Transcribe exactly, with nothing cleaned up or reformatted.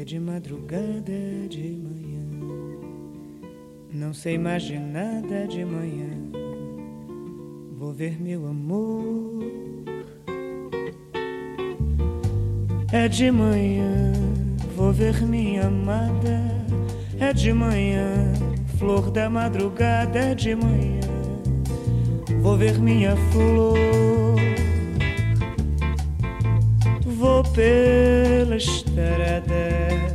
de madrugada, é de manhã. Não sei mais de nada de manhã. Vou ver meu amor. É de manhã, vou ver minha amada. É de manhã, flor da madrugada. É de manhã, vou ver minha flor. Vou pela estrada